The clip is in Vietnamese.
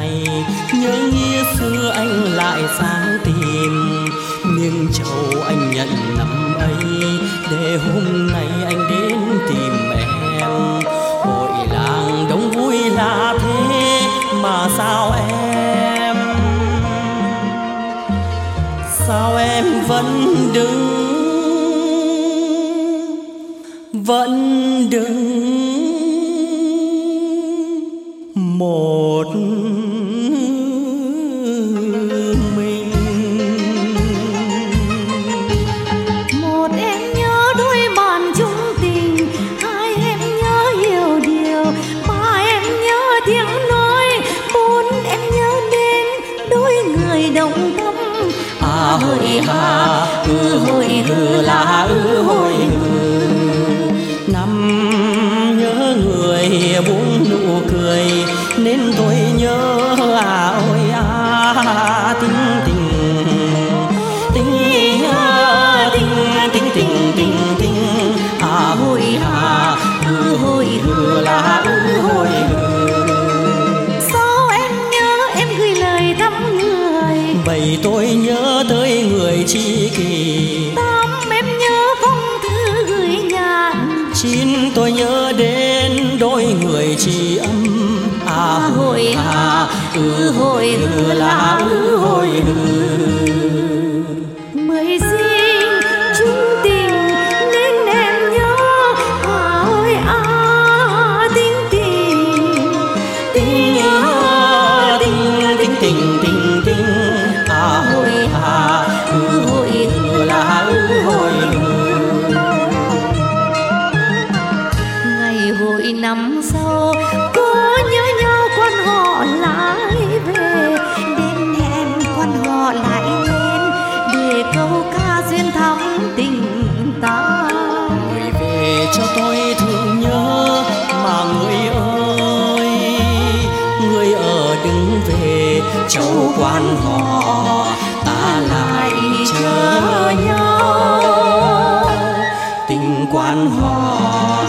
này, nhớ nghĩa xưa anh lại sang tìm. Nhưng châu anh nhận năm ấy, để hôm nay anh đến tìm em. Hội làng đông vui là thế, mà sao em vẫn đứng một mình. Một em nhớ đôi bàn chung tình, hai em nhớ hiểu điều, ba em nhớ tiếng nói, bốn em nhớ đến đôi người đồng tâm. À hội hà hội hừ là hội hừ. Năm nhớ người buông nụ cười, nên tôi nhớ ôi tình tình tình tình tình tình tình. À hội hà hội hừ là hội hừ. Sao em nhớ em gửi lời thăm người, bảy tôi nhớ tới người tri kỷ, tám em nhớ phong thư gửi nhạn, chín tôi nhớ đến đôi người tri âm. À hội hà hội hừ là hội hừ. mười sinh chung tình nên em nhớ ôi tình tình tình Tình tình tình tình tình. À hội hà hội hừ là hội hừ. ngày hội năm sau có nhớ nhau quan họ lại về, đến hẹn quan họ lại lên để câu ca duyên thắm tình ta. Người về cho tôi thương nhớ, mà người ơi người ở đừng về, châu quan họ ta lại chờ nhau. Tình quan họ